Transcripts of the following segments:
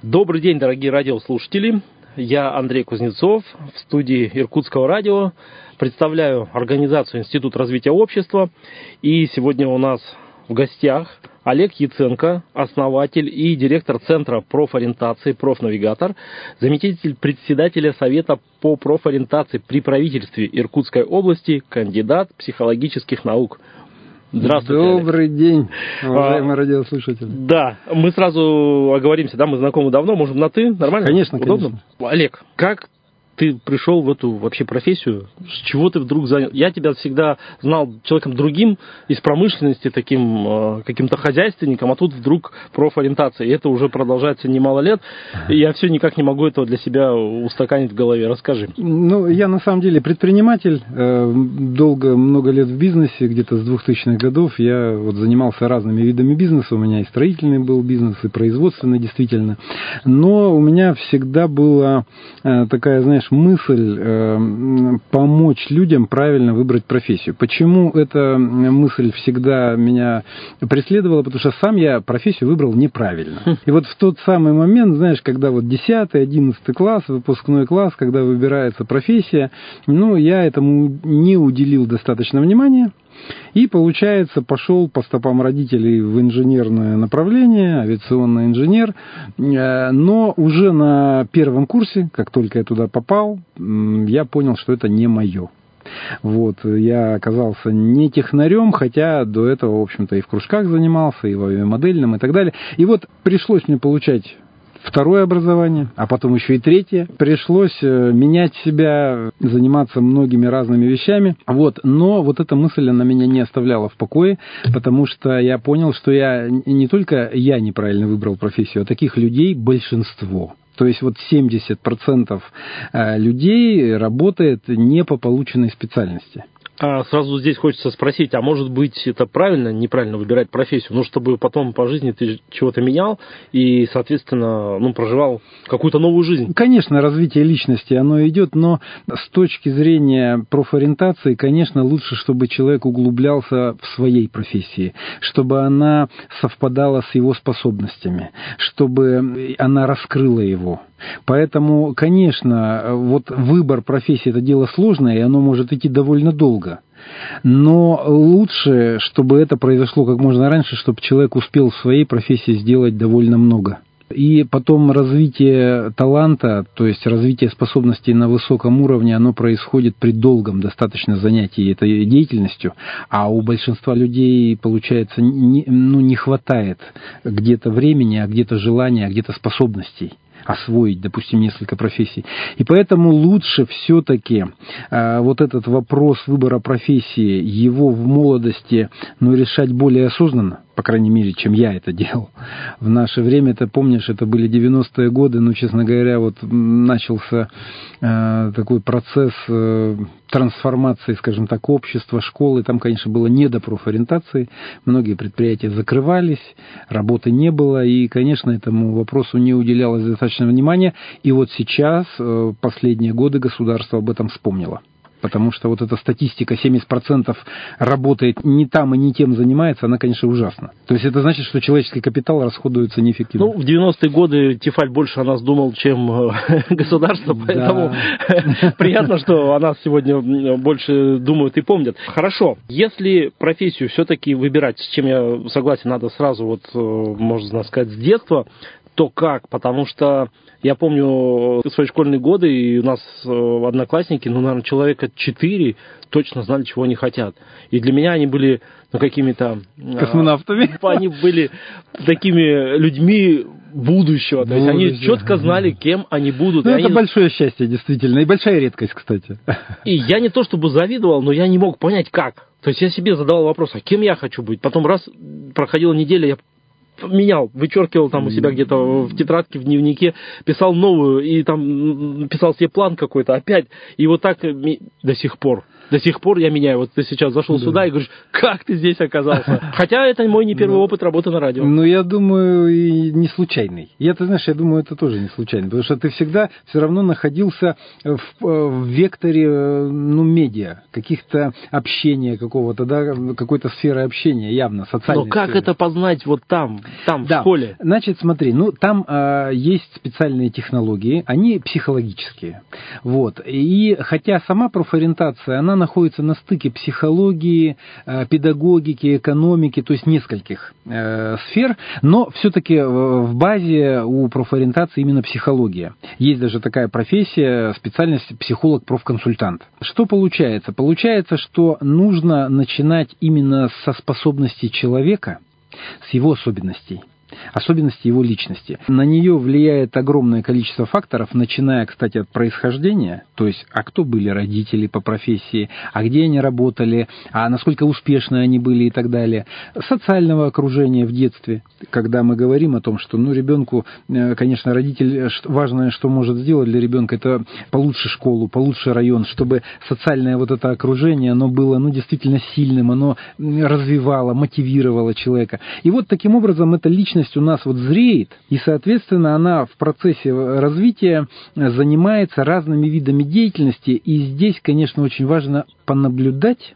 Добрый день, дорогие радиослушатели. Я Андрей Кузнецов, в студии Иркутского радио. Представляю организацию Институт развития общества. И сегодня у нас в гостях Олег Яценко, основатель и директор Центра профориентации «Профнавигатор», заместитель председателя Совета по профориентации при правительстве Иркутской области, кандидат психологических наук. Здравствуйте, Добрый день, уважаемые радиослушатели. Да, мы сразу оговоримся, да, мы знакомы давно, можем на «ты», нормально? Конечно, удобно? конечно. Олег, как ты пришел в эту вообще профессию? С чего ты вдруг занял? Я тебя всегда знал человеком другим, из промышленности, таким каким-то хозяйственником, а тут вдруг профориентация. И это уже продолжается немало лет. И я все никак не могу этого для себя устаканить в голове. Расскажи. Ну, я на самом деле предприниматель. Много лет в бизнесе, где-то с 2000-х годов. Я вот занимался разными видами бизнеса. У меня и строительный был бизнес, и производственный, действительно. Но у меня всегда была такая, знаешь, мысль помочь людям правильно выбрать профессию. Почему эта мысль всегда меня преследовала? Потому что сам я профессию выбрал неправильно. И вот в тот самый момент, знаешь, когда вот 10-11 класс, выпускной класс, когда выбирается профессия, я этому не уделил достаточно внимания. И, получается, пошел по стопам родителей в инженерное направление, авиационный инженер. Но уже на первом курсе, как только я туда попал, я понял, что это не мое. Вот, я оказался не технарем, хотя до этого, в общем-то, и в кружках занимался, и в авиамодельном, и так далее. И вот пришлось мне получать второе образование, а потом еще и третье. Пришлось менять себя, заниматься многими разными вещами. Но вот эта мысль, она меня не оставляла в покое, потому что я понял, что не только я неправильно выбрал профессию, а таких людей большинство. То есть вот 70% людей работает не по полученной специальности. Сразу здесь хочется спросить, а может быть это правильно, неправильно выбирать профессию, чтобы потом по жизни ты чего-то менял и, соответственно, проживал какую-то новую жизнь? Конечно, развитие личности, оно идет, но с точки зрения профориентации, конечно, лучше, чтобы человек углублялся в своей профессии, чтобы она совпадала с его способностями, чтобы она раскрыла его. Поэтому, конечно, вот выбор профессии – это дело сложное, и оно может идти довольно долго. Но лучше, чтобы это произошло как можно раньше, чтобы человек успел в своей профессии сделать довольно много. И потом развитие таланта, то есть развитие способностей на высоком уровне, оно происходит при долгом достаточно занятии этой деятельностью, а у большинства людей, получается, не хватает где-то времени, а где-то желания, а где-то способностей освоить, допустим, несколько профессий. И поэтому лучше все-таки вот этот вопрос выбора профессии, его в молодости, решать более осознанно, по крайней мере, чем я это делал. В наше время, ты помнишь, это были 90-е годы, честно говоря, вот начался такой процесс трансформации, скажем так, общества, школы. Там, конечно, было не до профориентации. Многие предприятия закрывались, работы не было, и, конечно, этому вопросу не уделялось достаточно внимания. И вот сейчас, последние годы, государство об этом вспомнило. Потому что вот эта статистика, 70% работает не там и не тем занимается, она, конечно, ужасна. То есть это значит, что человеческий капитал расходуется неэффективно. В 90-е годы Тефаль больше о нас думал, чем государство, поэтому приятно, что о нас сегодня больше думают и помнят. Хорошо, если профессию все-таки выбирать, с чем я согласен, надо сразу, можно сказать, с детства, то как? Потому что я помню свои школьные годы, и у нас одноклассники, наверное, человека 4 точно знали, чего они хотят. И для меня они были какими-то... Космонавтами? Они были такими людьми будущего. То есть они четко знали, кем они будут. Это большое счастье, действительно, и большая редкость, кстати. И я не то чтобы завидовал, но я не мог понять, как. То есть я себе задавал вопрос, а кем я хочу быть? Потом раз проходила неделя, я менял, вычеркивал там у себя где-то в тетрадке, в дневнике, писал новую, и там писал себе план какой-то опять. И вот так до сих пор. До сих пор я меняю. Вот ты сейчас зашел сюда и говоришь, как ты здесь оказался? Хотя это мой не первый опыт работы на радио. Ну, я думаю, и не случайный. Ты знаешь, я думаю, это тоже не случайно, потому что ты всегда все равно находился в векторе, медиа, каких-то общения какого-то, да, какой-то сферы общения, явно, социальной. Но как это познать вот там в школе? Значит, смотри, там есть специальные технологии, они психологические. Вот. И хотя сама профориентация, она находится на стыке психологии, педагогики, экономики, то есть нескольких сфер, но все-таки в базе у профориентации именно психология. Есть даже такая профессия, специальность психолог-профконсультант. Что получается? Получается, что нужно начинать именно со способностей человека, с его особенностей его личности. На нее влияет огромное количество факторов, начиная, кстати, от происхождения, то есть, а кто были родители по профессии, а где они работали, а насколько успешны они были и так далее, социального окружения в детстве, когда мы говорим о том, что, ребенку, конечно, родитель, важное, что может сделать для ребенка, это получше школу, получше район, чтобы социальное вот это окружение, оно было, действительно сильным, оно развивало, мотивировало человека. И вот таким образом эта личность у нас зреет, и, соответственно, она в процессе развития занимается разными видами деятельности, и здесь, конечно, очень важно понаблюдать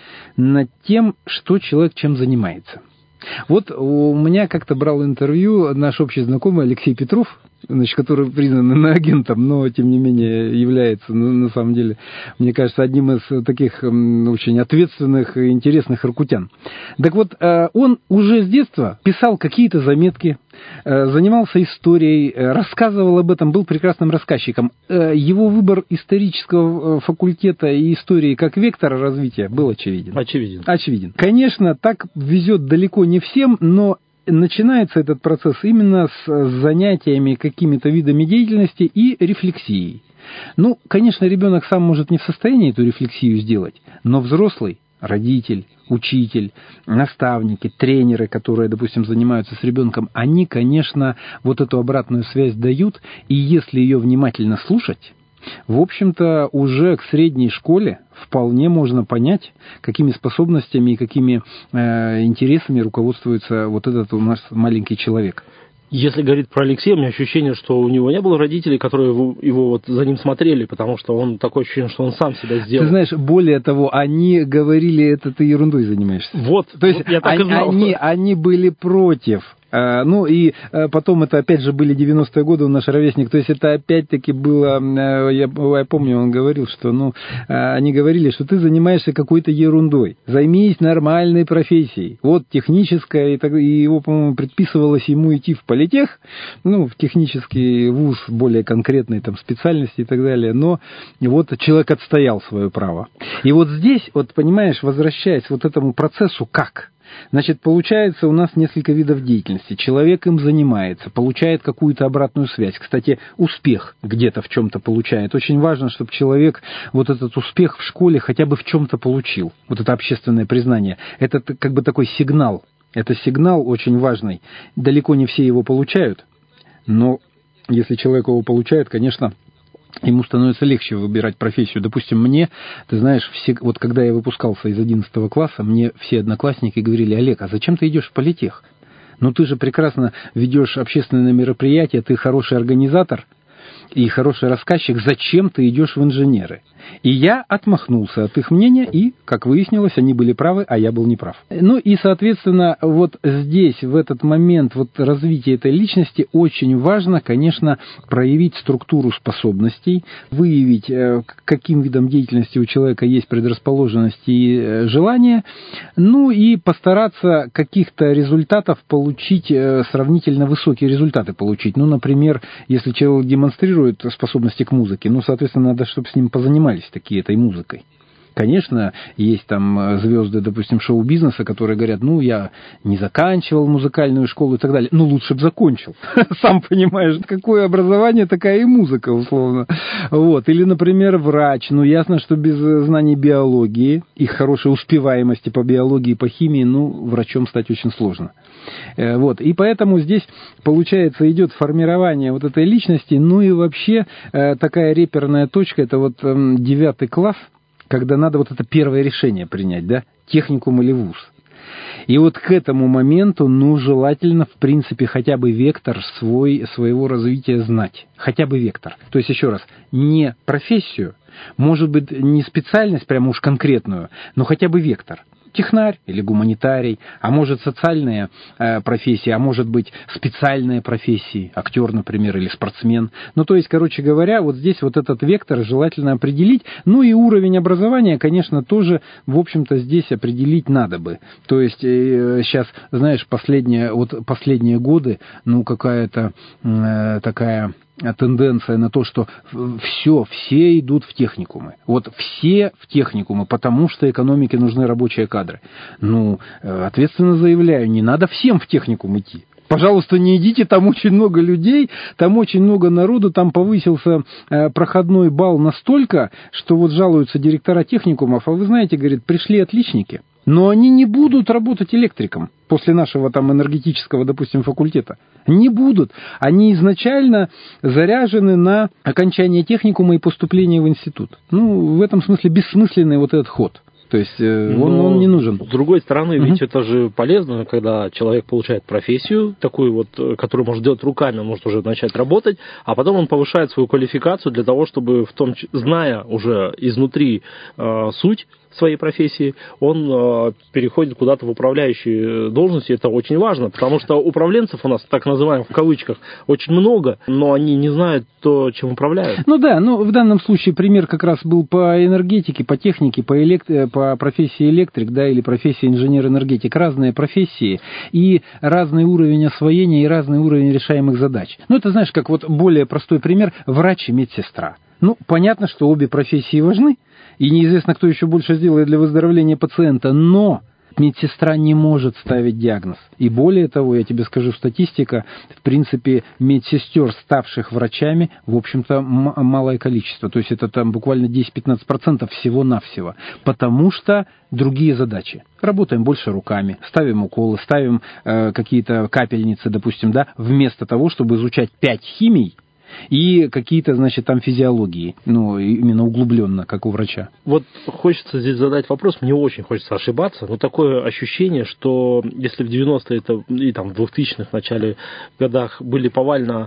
над тем, что человек чем занимается. Вот у меня как-то брал интервью наш общий знакомый Алексей Петров, который признан иноагентом, но, тем не менее, является, на самом деле, мне кажется, одним из таких очень ответственных и интересных иркутян. Так вот, он уже с детства писал какие-то заметки, занимался историей, рассказывал об этом, был прекрасным рассказчиком. Его выбор исторического факультета и истории как вектора развития был очевиден. Очевиден. Конечно, так везет далеко не всем, но начинается этот процесс именно с занятиями какими-то видами деятельности и рефлексией. Конечно, ребенок сам может не в состоянии эту рефлексию сделать, но взрослый, родитель, учитель, наставники, тренеры, которые, допустим, занимаются с ребенком, они, конечно, вот эту обратную связь дают, и если ее внимательно слушать, в общем-то, уже к средней школе вполне можно понять, какими способностями и какими интересами руководствуется вот этот у нас маленький человек. Если говорить про Алексея, у меня ощущение, что у него не было родителей, которые его за ним смотрели, потому что он такое ощущение, что он сам себя сделал. Ты знаешь, более того, они говорили, это ты ерундой занимаешься. То есть я так и знал. Они были против. И потом это опять же были 90-е годы, он наш ровесник, то есть это опять-таки было, я помню, он говорил, что, они говорили, что ты занимаешься какой-то ерундой, займись нормальной профессией, техническая, и его, по-моему, предписывалось ему идти в политех, в технический вуз более конкретной там специальности и так далее, но человек отстоял свое право. И здесь, понимаешь, возвращаясь этому процессу, как? Значит, получается у нас несколько видов деятельности. Человек им занимается, получает какую-то обратную связь. Кстати, успех где-то в чем-то получает. Очень важно, чтобы человек этот успех в школе хотя бы в чем-то получил. Это общественное признание. Это как бы такой сигнал. Это сигнал очень важный. Далеко не все его получают, но если человек его получает, конечно, ему становится легче выбирать профессию. Допустим, мне, ты знаешь, когда я выпускался из 11 класса, мне все одноклассники говорили: Олег, а зачем ты идешь в политех? Ты же прекрасно ведешь общественные мероприятия, ты хороший организатор и хороший рассказчик, зачем ты идешь в инженеры? И я отмахнулся от их мнения, и, как выяснилось, они были правы, а я был неправ. И, соответственно, здесь, в этот момент развития этой личности, очень важно, конечно, проявить структуру способностей, выявить, каким видом деятельности у человека есть предрасположенность и желание, и постараться каких-то результатов получить, сравнительно высокие результаты получить. Например, если человек демонстрирует способности к музыке, соответственно, надо, чтобы с ним позанимались такие этой музыкой. Конечно, есть там звезды, допустим, шоу-бизнеса, которые говорят: я не заканчивал музыкальную школу и так далее. Лучше бы закончил. Сам понимаешь, какое образование, такая и музыка, условно. Или, например, врач. Ясно, что без знаний биологии и хорошей успеваемости по биологии и по химии, врачом стать очень сложно. И поэтому здесь, получается, идет формирование этой личности, и вообще такая реперная точка, это 9 класс, когда надо вот это первое решение принять, да, техникум или вуз. И вот к этому моменту, желательно, в принципе, хотя бы вектор своего развития знать. Хотя бы вектор. То есть, еще раз, не профессию, может быть, не специальность прямо уж конкретную, но хотя бы вектор. Технарь или гуманитарий, а может социальные профессии, а может быть специальные профессии, актер, например, или спортсмен. Ну, то есть, короче говоря, вот здесь вот этот вектор желательно определить. Ну и уровень образования, конечно, тоже, в общем-то, здесь определить надо бы. То есть, сейчас, знаешь, последние годы, какая-то такая тенденция на то, что все идут в техникумы. Вот все в техникумы, потому что экономике нужны рабочие кадры. Ответственно заявляю, не надо всем в техникум идти. Пожалуйста, не идите, там очень много людей, там очень много народу, там повысился проходной балл настолько, что вот жалуются директора техникумов, а вы знаете, говорит, пришли отличники, но они не будут работать электриком после нашего там энергетического, допустим, факультета. Не будут. Они изначально заряжены на окончание техникума и поступление в институт. В этом смысле бессмысленный вот этот ход. То есть он не нужен. С другой стороны, ведь это же полезно, когда человек получает профессию, такую вот, которую может делать руками, он может уже начать работать, а потом он повышает свою квалификацию для того, чтобы, зная уже изнутри суть своей профессии, он переходит куда-то в управляющие должности. Это очень важно, потому что управленцев у нас, так называемых в кавычках, очень много, но они не знают то, чем управляют. В данном случае пример как раз был по энергетике, по технике, по профессии электрик, да, или профессии инженер-энергетик. Разные профессии и разный уровень освоения и разный уровень решаемых задач. Это, знаешь, как вот более простой пример, врач и медсестра. Понятно, что обе профессии важны, и неизвестно, кто еще больше сделает для выздоровления пациента, но медсестра не может ставить диагноз. И более того, я тебе скажу, статистика, в принципе, медсестер, ставших врачами, в общем-то, малое количество. То есть это там буквально 10-15% всего-навсего. Потому что другие задачи. Работаем больше руками, ставим уколы, ставим какие-то капельницы, допустим, да, вместо того, чтобы изучать 5 химий, и какие-то, там физиологии, именно углубленно, как у врача. Вот хочется здесь задать вопрос, мне очень хочется ошибаться, но такое ощущение, что если в 90-е и в 2000-х, в начале годах были повально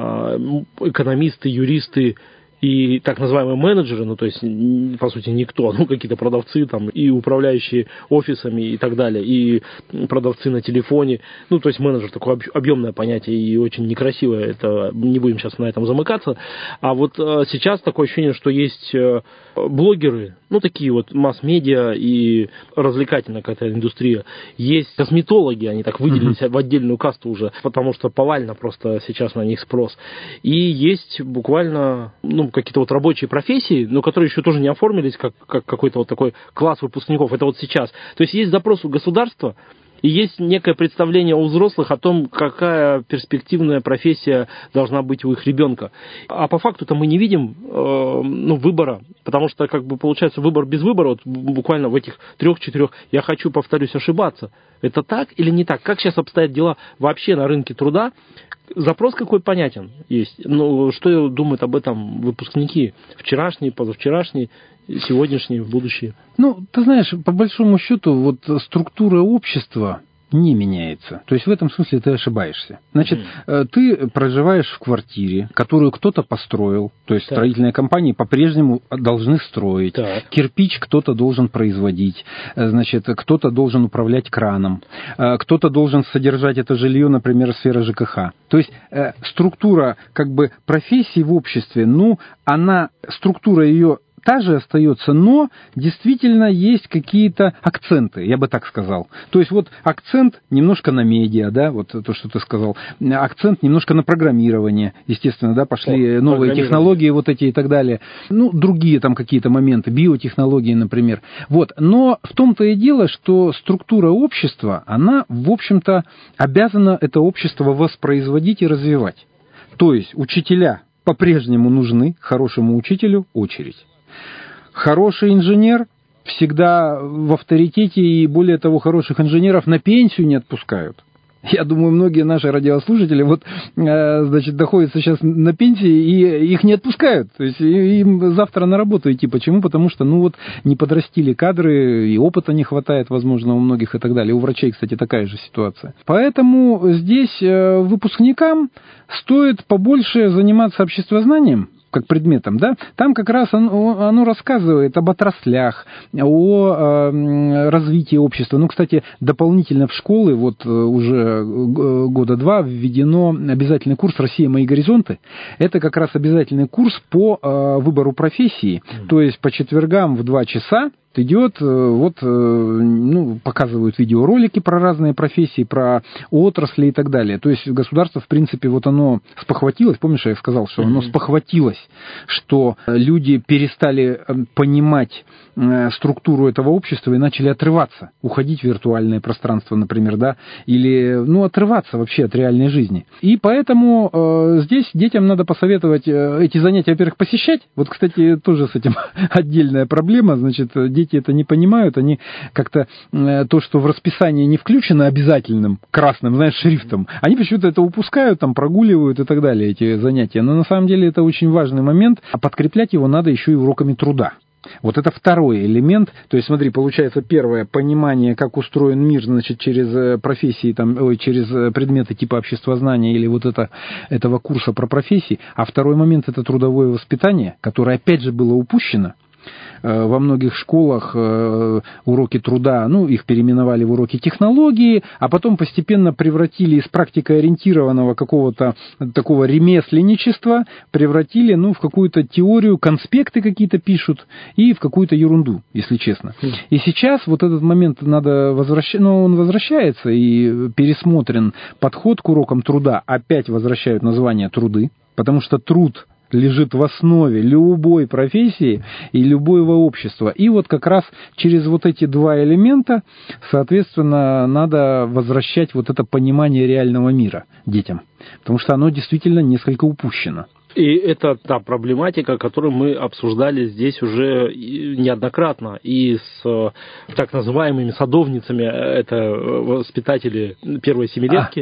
экономисты, юристы и так называемые менеджеры, то есть, по сути, никто, какие-то продавцы там, и управляющие офисами и так далее, и продавцы на телефоне, то есть менеджер такое объемное понятие и очень некрасивое, это не будем сейчас на этом замыкаться, а вот сейчас такое ощущение, что есть блогеры, такие вот масс-медиа и развлекательная какая-то индустрия, есть косметологи, они так выделились в отдельную касту уже, потому что повально просто сейчас на них спрос, и есть буквально, какие-то вот рабочие профессии, но которые еще тоже не оформились как какой-то вот такой класс выпускников, это вот сейчас. То есть есть запрос у государства, и есть некое представление у взрослых о том, какая перспективная профессия должна быть у их ребенка. А по факту-то мы не видим выбора, потому что получается выбор без выбора, вот буквально в этих 3-4, я хочу, повторюсь, ошибаться. Это так или не так? Как сейчас обстоят дела вообще на рынке труда? Запрос какой понятен есть. Что думают об этом выпускники? Вчерашние, позавчерашние, сегодняшние, будущие? Ты знаешь, по большому счету, вот структура общества не меняется. То есть в этом смысле ты ошибаешься. Значит, ты проживаешь в квартире, которую кто-то построил, то есть строительные компании по-прежнему должны строить. Кирпич кто-то должен производить, значит, кто-то должен управлять краном, кто-то должен содержать это жилье, например, сфера ЖКХ. То есть структура профессий в обществе, структура ее та же остается, но действительно есть какие-то акценты, я бы так сказал. То есть вот акцент немножко на медиа, да, вот то, что ты сказал, акцент немножко на программирование, естественно, да, пошли новые технологии вот эти и так далее, другие там какие-то моменты, биотехнологии, например. Вот, но в том-то и дело, что структура общества, она, в общем-то, обязана это общество воспроизводить и развивать. То есть учителя по-прежнему нужны, хорошему учителю очередь. Хороший инженер всегда в авторитете, и более того, хороших инженеров на пенсию не отпускают. Я думаю, многие наши радиослушатели находятся сейчас на пенсии, и их не отпускают. То есть им завтра на работу идти. Почему? Потому что, не подрастили кадры, и опыта не хватает, возможно, у многих и так далее. У врачей, кстати, такая же ситуация. Поэтому здесь выпускникам стоит побольше заниматься обществознанием, как предметом, да, там как раз оно рассказывает об отраслях, о развитии общества. Кстати, дополнительно в школы, уже года 2 введено обязательный курс «Россия. Мои горизонты». Это как раз обязательный курс по выбору профессии, то есть по четвергам в 2 часа идет, показывают видеоролики про разные профессии, про отрасли и так далее. То есть государство, в принципе, оно спохватилось, помнишь, я сказал, что оно спохватилось, что люди перестали понимать структуру этого общества и начали отрываться, уходить в виртуальное пространство, например, да, или, отрываться вообще от реальной жизни. И поэтому здесь детям надо посоветовать эти занятия, во-первых, посещать. Кстати, тоже с этим отдельная проблема, дети это не понимают, они как-то то, что в расписании не включено обязательным красным, шрифтом, они почему-то это упускают, прогуливают и так далее, эти занятия. Но на самом деле это очень важный момент, а подкреплять его надо еще и уроками труда. Это второй элемент. То есть, смотри, получается, первое, понимание, как устроен мир, через профессии, через предметы типа обществознания или этого курса про профессии. А второй момент – это трудовое воспитание, которое, опять же, было упущено. Во многих школах уроки труда, их переименовали в уроки технологии, а потом постепенно превратили из практикоориентированного какого-то такого ремесленничества, превратили, в какую-то теорию, конспекты какие-то пишут и в какую-то ерунду, если честно. И сейчас этот момент надо возвращать, он возвращается, и пересмотрен подход к урокам труда, опять возвращают название труды, потому что труд лежит в основе любой профессии и любого общества. И как раз через эти 2 элемента, соответственно, надо возвращать это понимание реального мира детям, потому что оно действительно несколько упущено. И это та проблематика, которую мы обсуждали здесь уже неоднократно. И с так называемыми садовницами, это воспитатели первой семилетки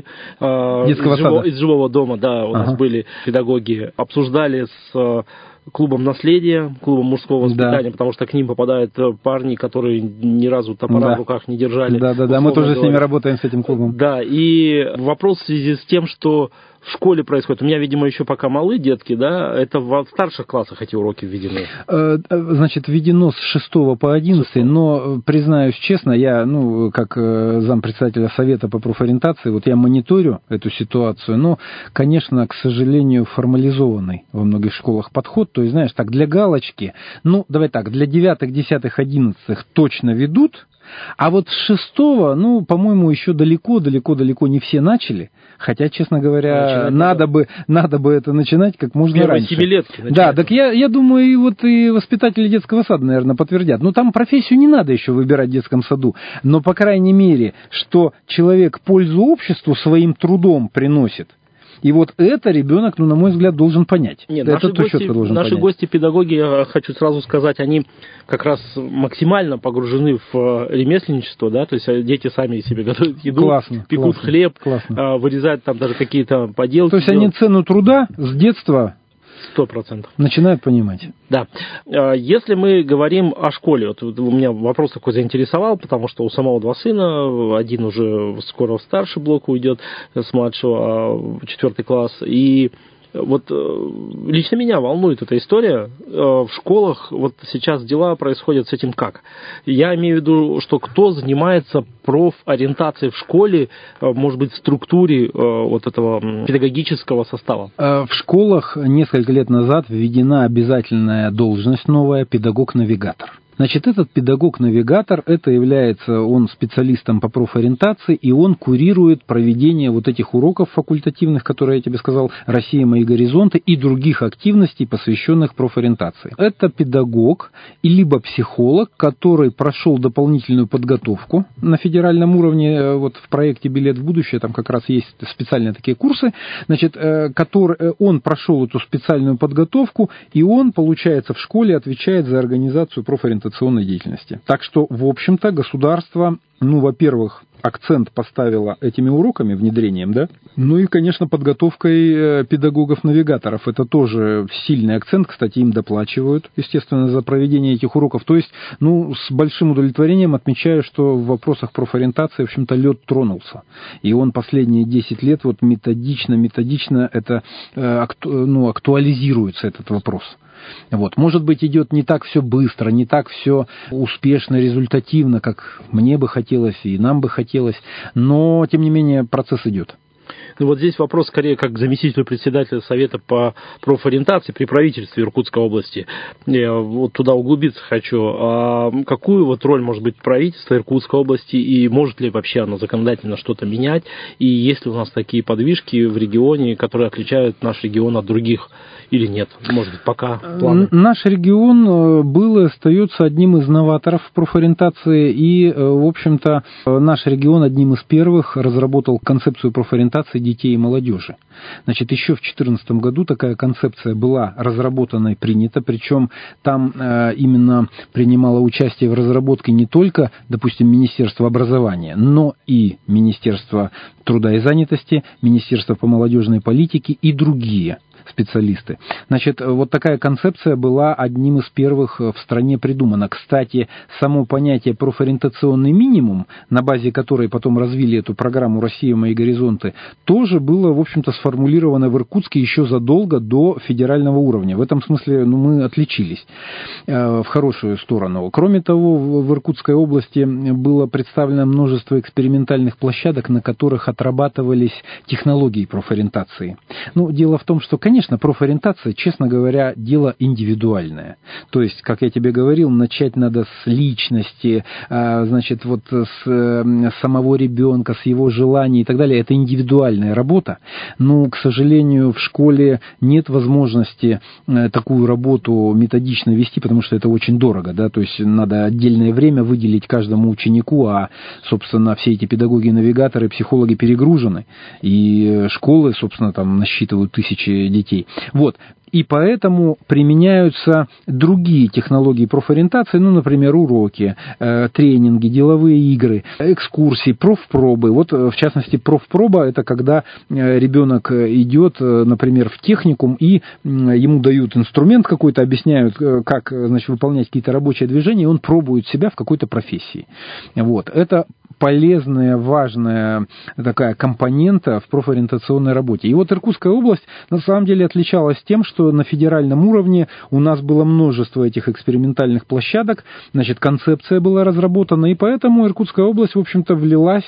из живого дома, да, у нас были педагоги, обсуждали с клубом наследия, клубом мужского воспитания, потому что к ним попадают парни, которые ни разу топора в руках не держали. Да, мы тоже с ними работаем, с этим клубом. Да, и вопрос в связи с тем, что в школе происходит. У меня, видимо, еще пока малы детки, да, это в старших классах эти уроки введены. Введено с 6 по 11, но, признаюсь честно, я, как зампредседателя Совета по профориентации, я мониторю эту ситуацию, но, конечно, к сожалению, формализованный во многих школах подход, то есть, для галочки, для 9, 10, 11 точно ведут, а с 6, по-моему, еще далеко не все начали. Хотя, честно говоря, надо бы это начинать как можно раньше. Да, так я думаю, и воспитатели детского сада, наверное, подтвердят. Там профессию не надо еще выбирать в детском саду. Но, по крайней мере, что человек пользу обществу своим трудом приносит. И это ребенок, на мой взгляд, должен понять. Нет, наши гости-педагоги, я хочу сразу сказать, они как раз максимально погружены в ремесленничество, да, то есть дети сами себе готовят еду, пекут хлеб, вырезают там даже какие-то поделки. То есть они цену труда с детства 100% начинают понимать. Да. Если мы говорим о школе, у меня вопрос такой заинтересовал, потому что у самого 2 сына, один уже скоро в старший блок уйдет с младшего, 4 класс, и лично меня волнует эта история. В школах сейчас дела происходят с этим как? Я имею в виду, что кто занимается профориентацией в школе, может быть, в структуре этого педагогического состава? В школах несколько лет назад введена обязательная должность новая – педагог-навигатор. Этот педагог-навигатор, он специалистом по профориентации, и он курирует проведение этих уроков факультативных, которые я тебе сказал, «Россия. Мои горизонты», и других активностей, посвященных профориентации. Это педагог и либо психолог, который прошел дополнительную подготовку на федеральном уровне, в проекте «Билет в будущее», там как раз есть специальные такие курсы, он прошел эту специальную подготовку, и он, получается, в школе отвечает за организацию профориентационных профориентационной деятельности. Так что, в общем-то, государство, во-первых, акцент поставило этими уроками, внедрением, да, и, конечно, подготовкой педагогов-навигаторов. Это тоже сильный акцент, кстати, им доплачивают, естественно, за проведение этих уроков. То есть, с большим удовлетворением отмечаю, что в вопросах профориентации, в общем-то, лед тронулся. И он последние 10 лет методично это актуализируется, этот вопрос. Может быть, идет не так все быстро, не так все успешно, результативно, как мне бы хотелось и нам бы хотелось, но, тем не менее, процесс идет. Здесь вопрос скорее как к заместителю председателя Совета по профориентации при правительстве Иркутской области. Я туда углубиться хочу. А какую роль может быть правительство Иркутской области и может ли вообще оно законодательно что-то менять? И есть ли у нас такие подвижки в регионе, которые отличают наш регион от других или нет? Может быть, пока планы? Наш регион был и остается одним из новаторов в профориентации, и, в общем-то, наш регион одним из первых разработал концепцию профориентации детей и молодежи. Еще в 2014 году такая концепция была разработана и принята, причем там именно принимало участие в разработке не только, допустим, Министерство образования, но и Министерство труда и занятости, Министерство по молодежной политике и другие специалисты. Такая концепция была одним из первых в стране придумана. Кстати, само понятие профориентационный минимум, на базе которой потом развили эту программу «Россия. Мои горизонты», тоже было, в общем-то, сформулировано в Иркутске еще задолго до федерального уровня. В этом смысле мы отличились в хорошую сторону. Кроме того, в Иркутской области было представлено множество экспериментальных площадок, на которых отрабатывались технологии профориентации. Дело в том, что, конечно, профориентация, честно говоря, дело индивидуальное. То есть, как я тебе говорил, начать надо с личности, с самого ребенка, с его желаний и так далее. Это индивидуальная работа. Но, к сожалению, в школе нет возможности такую работу методично вести, потому что это очень дорого, да, то есть надо отдельное время выделить каждому ученику, а, собственно, все эти педагоги-навигаторы, психологи перегружены, и школы, собственно, там насчитывают тысячи детей. И поэтому применяются другие технологии профориентации, например, уроки, тренинги, деловые игры, экскурсии, профпробы. В частности, профпроба – это когда ребенок идет, например, в техникум, и ему дают инструмент какой-то, объясняют, как, выполнять какие-то рабочие движения, и он пробует себя в какой-то профессии. Это полезная, важная такая компонента в профориентационной работе. И Иркутская область на самом деле отличалась тем, что на федеральном уровне у нас было множество этих экспериментальных площадок, концепция была разработана, и поэтому Иркутская область, в общем-то, влилась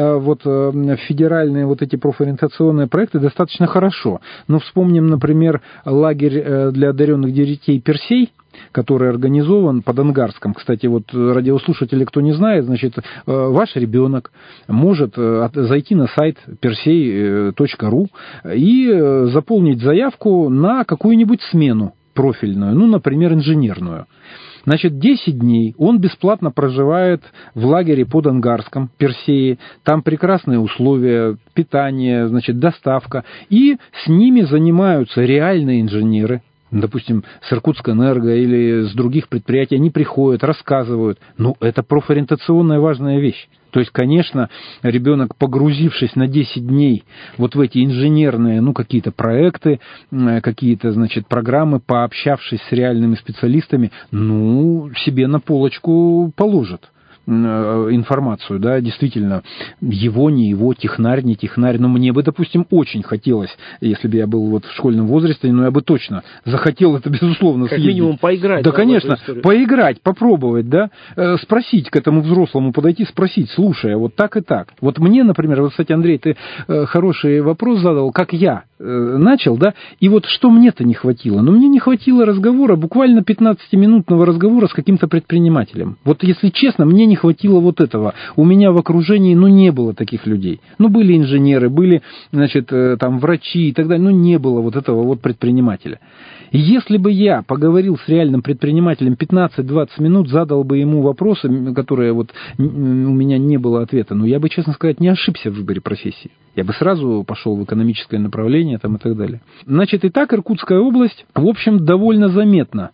в федеральные эти профориентационные проекты достаточно хорошо. Вспомним, например, лагерь для одаренных детей «Персей», который организован под Ангарском. Кстати, радиослушатели, кто не знает, ваш ребенок может зайти на сайт persei.ru и заполнить заявку на какую-нибудь смену профильную, например, инженерную. 10 дней он бесплатно проживает в лагере под Ангарском, Персее. Там прекрасные условия, питание, доставка. И с ними занимаются реальные инженеры. Допустим, с Иркутскэнерго или с других предприятий, они приходят, рассказывают. Это профориентационная важная вещь. То есть, конечно, ребенок, погрузившись на 10 дней в эти инженерные, какие-то проекты, какие-то, программы, пообщавшись с реальными специалистами, себе на полочку положит информацию, да, действительно, его, не его, технарь, не технарь, но мне бы, допустим, очень хотелось, если бы я был в школьном возрасте, я бы точно захотел это, безусловно, съездить. Как минимум поиграть. Да, конечно, поиграть, попробовать, да, спросить к этому взрослому, подойти, спросить, слушай, так и так. Мне, например, кстати, Андрей, ты хороший вопрос задал, как я начал, да, и что мне-то не хватило? Мне не хватило разговора, буквально 15-минутного разговора с каким-то предпринимателем. Если честно, мне не хватило этого. У меня в окружении, не было таких людей. Были инженеры, были, врачи и так далее, не было этого предпринимателя. И если бы я поговорил с реальным предпринимателем 15-20 минут, задал бы ему вопросы, которые у меня не было ответа, я бы, честно сказать, не ошибся в выборе профессии. Я бы сразу пошел в экономическое направление, обучения там, и так далее. Значит, и так Иркутская область, в общем, довольно заметна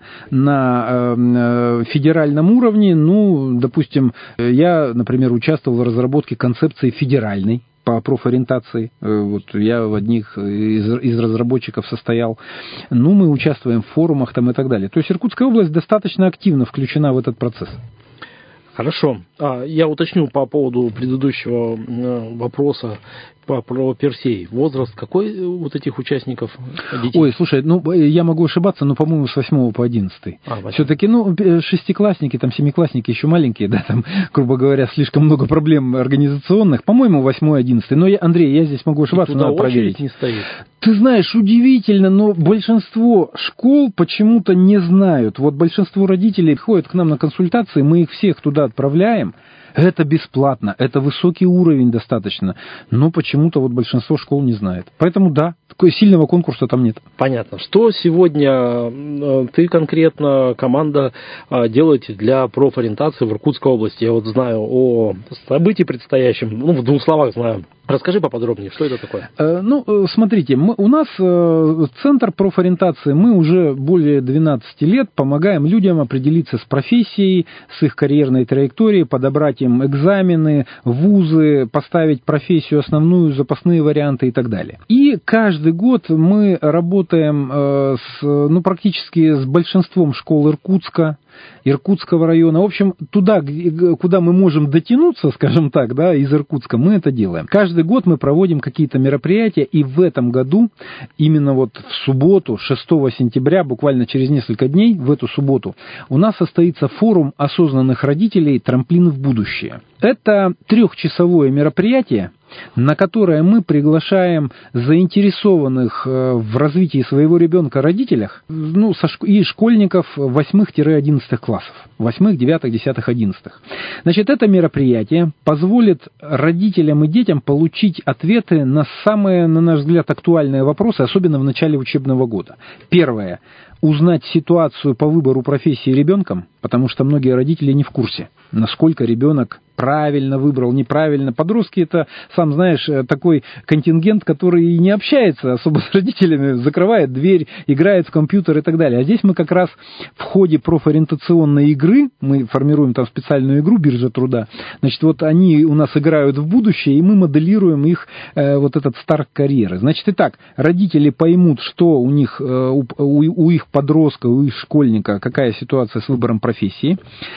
на федеральном уровне. Ну, допустим, я, например, участвовал в разработке концепции федеральной по профориентации. Вот я в одних из разработчиков состоял. Ну, мы участвуем в форумах там и так далее. То есть Иркутская область достаточно активно включена в этот процесс. Хорошо. Я уточню по поводу предыдущего вопроса про Персей. Возраст какой вот этих участников детей? Ой, слушай, ну, я могу ошибаться, но, по-моему, с 8 по 11. Все-таки, ну, шестиклассники, там, семиклассники еще маленькие, да, там, грубо говоря, слишком много проблем организационных. По-моему, 8-11. Но, Андрей, я здесь могу ошибаться, надо проверить. Не стоит. Ты знаешь, удивительно, но большинство школ почему-то не знают. Вот большинство родителей ходят к нам на консультации, мы их всех туда отправляем. Это бесплатно, это высокий уровень достаточно, но почему-то вот большинство школ не знает. Поэтому да, такого сильного конкурса там нет. Понятно. Что сегодня ты конкретно, команда, делаете для профориентации в Иркутской области? Я вот знаю о событии предстоящем, ну, в 2 словах знаю. Расскажи поподробнее, что это такое? Ну, смотрите, у нас Центр профориентации, мы уже более 12 лет помогаем людям определиться с профессией, с их карьерной траекторией, подобрать им экзамены, вузы, поставить профессию основную, запасные варианты и так далее. И каждый год мы работаем практически с большинством школ Иркутского района. В общем, туда, куда мы можем дотянуться, скажем так, да, из Иркутска, мы это делаем. Каждый год мы проводим какие-то мероприятия, и в этом году, именно вот в субботу, 6 сентября, буквально через несколько дней, в эту субботу, у нас состоится форум осознанных родителей «Трамплин в будущее». Это 3-часовое мероприятие, на которое мы приглашаем заинтересованных в развитии своего ребенка родителях, и школьников 8-11 классов, 8, 9, 10, 11. Значит, это мероприятие позволит родителям и детям получить ответы на самые, на наш взгляд, актуальные вопросы, особенно в начале учебного года. Первое. Узнать ситуацию по выбору профессии ребенком, потому что многие родители не в курсе, насколько ребенок правильно выбрал, неправильно. Подростки — это, сам знаешь, такой контингент, который не общается особо с родителями, закрывает дверь, играет в компьютер и так далее. А здесь мы как раз в ходе профориентационной игры, мы формируем там специальную игру «Биржа труда», значит, вот они у нас играют в будущее, и мы моделируем их вот этот старт карьеры. Значит, итак, родители поймут, что у них, у их подростка, у их школьника, какая ситуация с выбором профессии.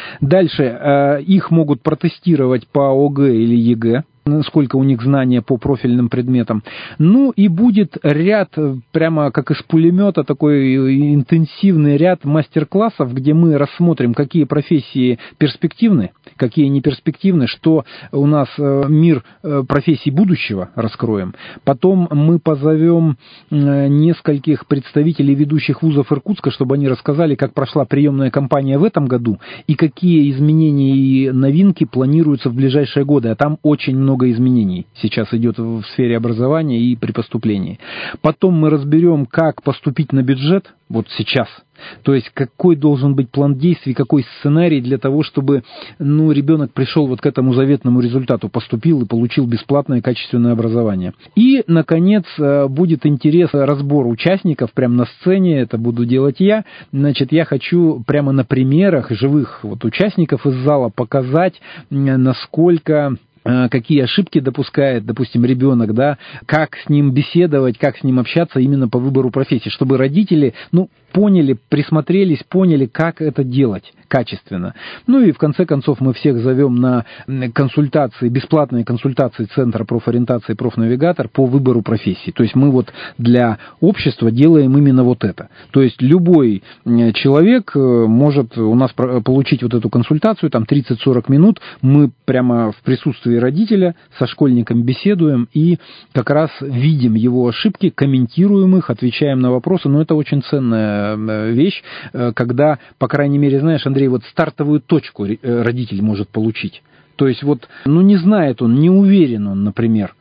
Дальше их могут протестировать по ОГЭ или ЕГЭ, сколько у них знания по профильным предметам. Ну и будет ряд, прямо как из пулемета, такой интенсивный ряд мастер-классов, где мы рассмотрим, какие профессии перспективны, какие не перспективны, что у нас мир профессий будущего раскроем. Потом мы позовем нескольких представителей ведущих вузов Иркутска, чтобы они рассказали, как прошла приемная кампания в этом году и какие изменения и новинки планируются в ближайшие годы. А там очень много изменений сейчас идет в сфере образования и при поступлении. Потом мы разберем, как поступить на бюджет вот сейчас. То есть, какой должен быть план действий, какой сценарий для того, чтобы ребенок пришел вот к этому заветному результату, поступил и получил бесплатное качественное образование. И, наконец, будет интерес, разбор участников прямо на сцене, это буду делать я. Значит, я хочу прямо на примерах живых вот участников из зала показать, насколько... какие ошибки допускает, допустим, ребенок, да, как с ним беседовать, как с ним общаться именно по выбору профессии, чтобы родители, поняли, присмотрелись, поняли, как это делать качественно. Ну и в конце концов мы всех зовем на консультации, бесплатные консультации Центра профориентации «Профнавигатор» по выбору профессии. То есть мы вот для общества делаем именно вот это. То есть любой человек может у нас получить вот эту консультацию, там 30-40 минут, мы прямо в присутствии родителя со школьником беседуем и как раз видим его ошибки, комментируем их, отвечаем на вопросы, но это очень ценная вещь, когда, по крайней мере, знаешь, Андрей, вот стартовую точку родитель может получить. То есть вот, не знает он, не уверен он, например.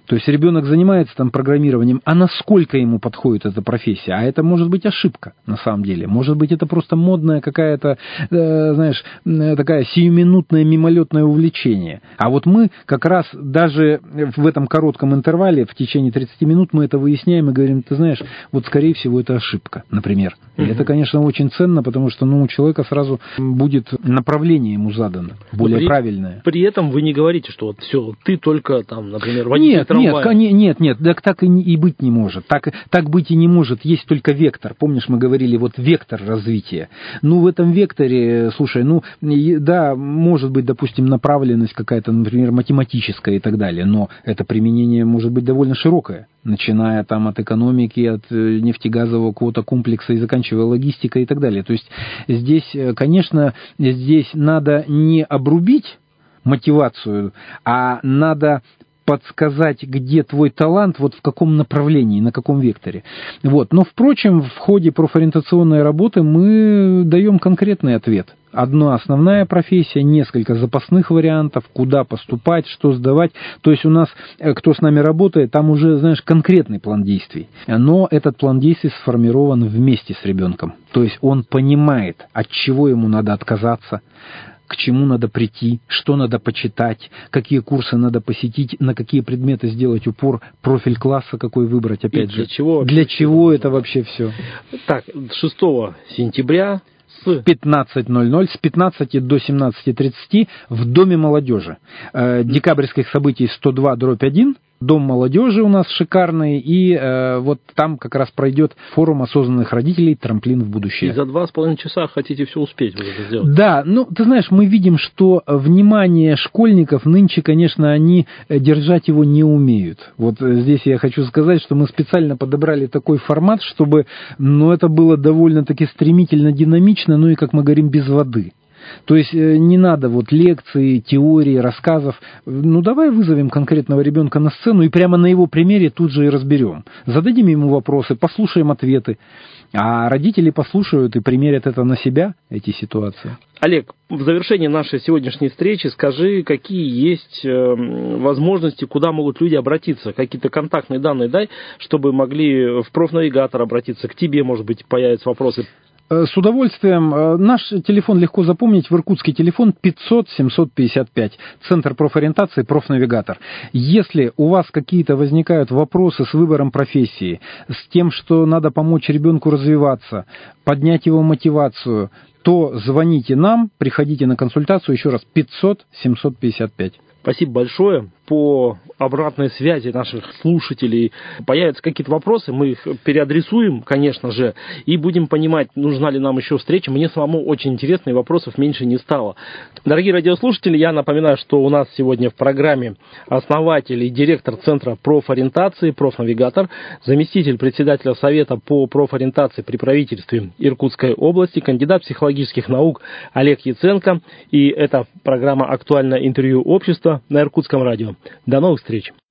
То есть ребенок занимается там программированием, а насколько ему подходит эта профессия? А это может быть ошибка, на самом деле. Может быть, это просто модная какая-то, знаешь, такая сиюминутное мимолетное увлечение. А вот мы как раз даже в этом коротком интервале, в течение 30 минут, мы это выясняем и говорим, ты знаешь, вот скорее всего это ошибка, например. И это, конечно, очень ценно, потому что у человека сразу будет направление ему задано, более правильное. При этом вы не говорите, что вот все, ты только там, например, водитель трамвая. Нет, так и быть не может. Так быть и не может. Есть только вектор. Помнишь, мы говорили, вот вектор развития. В этом векторе, слушай, да, может быть, допустим, направленность какая-то, например, математическая и так далее, но это применение может быть довольно широкое, начиная там от экономики, от нефтегазового квотокомплекса и заканчивая логистикой и так далее. То есть здесь, конечно, надо не обрубить мотивацию, а надо подсказать, где твой талант, вот в каком направлении, на каком векторе. Вот. Но, впрочем, в ходе профориентационной работы мы даем конкретный ответ. Одна основная профессия, несколько запасных вариантов, куда поступать, что сдавать. То есть у нас, кто с нами работает, там уже, знаешь, конкретный план действий. Но этот план действий сформирован вместе с ребенком. То есть он понимает, от чего ему надо отказаться, к чему надо прийти, что надо почитать, какие курсы надо посетить, на какие предметы сделать упор, профиль класса какой выбрать, опять же. Для чего это вообще все? Так, 6 сентября с 15:00, с 15 до 17:30 в Доме молодежи. Декабрьских событий 102/1. Дом молодежи у нас шикарный, и вот там как раз пройдет форум осознанных родителей «Трамплин в будущее». И за 2,5 часа хотите все успеть вот это сделать? Да, ты знаешь, мы видим, что внимание школьников нынче, конечно, они держать его не умеют. Вот здесь я хочу сказать, что мы специально подобрали такой формат, чтобы, это было довольно-таки стремительно, динамично, и, как мы говорим, без воды. То есть не надо лекции, теории, рассказов. Давай вызовем конкретного ребенка на сцену и прямо на его примере тут же и разберем. Зададим ему вопросы, послушаем ответы. А родители послушают и примерят это на себя, эти ситуации. Олег, в завершении нашей сегодняшней встречи скажи, какие есть возможности, куда могут люди обратиться, какие-то контактные данные дай, чтобы могли в профнавигатор обратиться, к тебе, может быть, появятся вопросы. С удовольствием. Наш телефон легко запомнить. В Иркутске телефон 500-755. Центр профориентации «Профнавигатор». Если у вас какие-то возникают вопросы с выбором профессии, с тем, что надо помочь ребенку развиваться, поднять его мотивацию, то звоните нам, приходите на консультацию. Еще раз, 500-755. Спасибо большое. По обратной связи наших слушателей появятся какие-то вопросы, мы их переадресуем, конечно же, и будем понимать, нужна ли нам еще встреча. Мне самому очень интересно, и вопросов меньше не стало. Дорогие радиослушатели, я напоминаю, что у нас сегодня в программе основатель и директор Центра профориентации «Профнавигатор», заместитель председателя Совета по профориентации при правительстве Иркутской области, кандидат психологических наук Олег Яценко. И это программа «Актуальное интервью общества» на Иркутском радио. До новых встреч!